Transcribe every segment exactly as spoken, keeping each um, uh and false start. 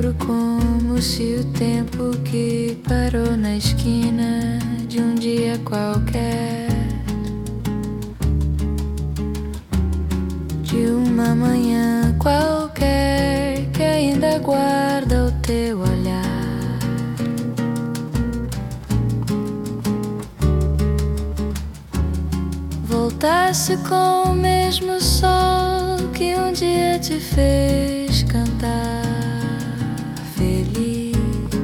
lembro como se o tempo que parou na esquina de um dia qualquer, de uma manhã qualquer, que ainda guarda o teu olhar. Voltasse com o mesmo sol que um dia te fez cantar feliz.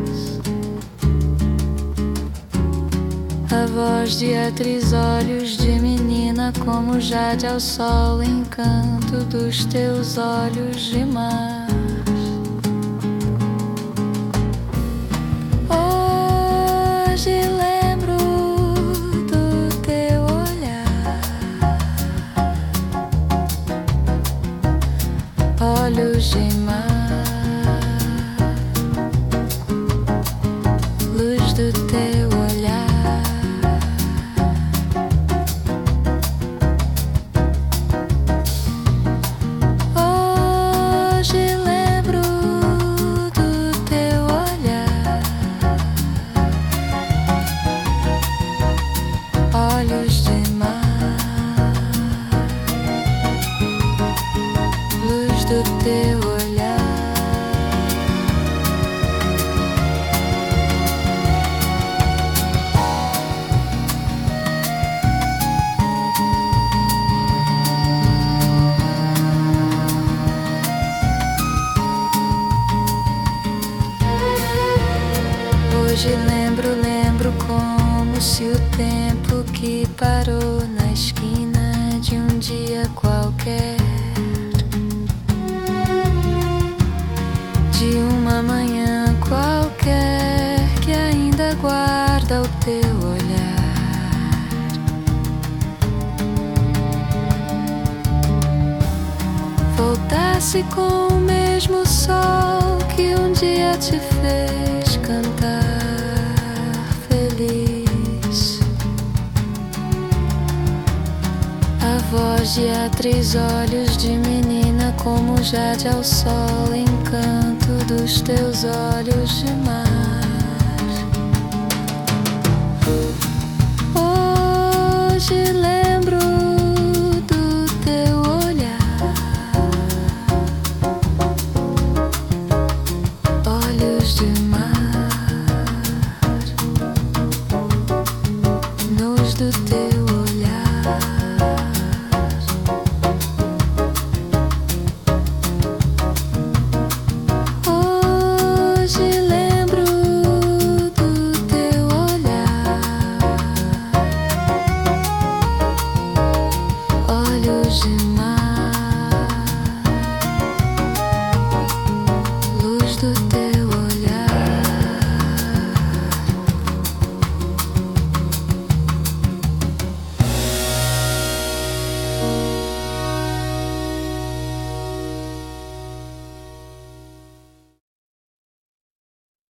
A voz de atriz, olhos de menina, como jade ao sol, encanto dos teus olhos de mar. Hoje lembro do teu olhar, olhos de mar, luz do teu olhar. Hoje lembro do teu olhar, olhos de mar, luz do teu olhar. Hoje lembro, lembro como se o tempo que parou na esquina de um dia qualquer, de uma manhã qualquer, que ainda guarda o teu olhar. Voltasse com o mesmo sol que um dia te fez cantar feliz. A voz de atriz, olhos de menina, como jade ao sol, encanto dos teus olhos de mar. Hoje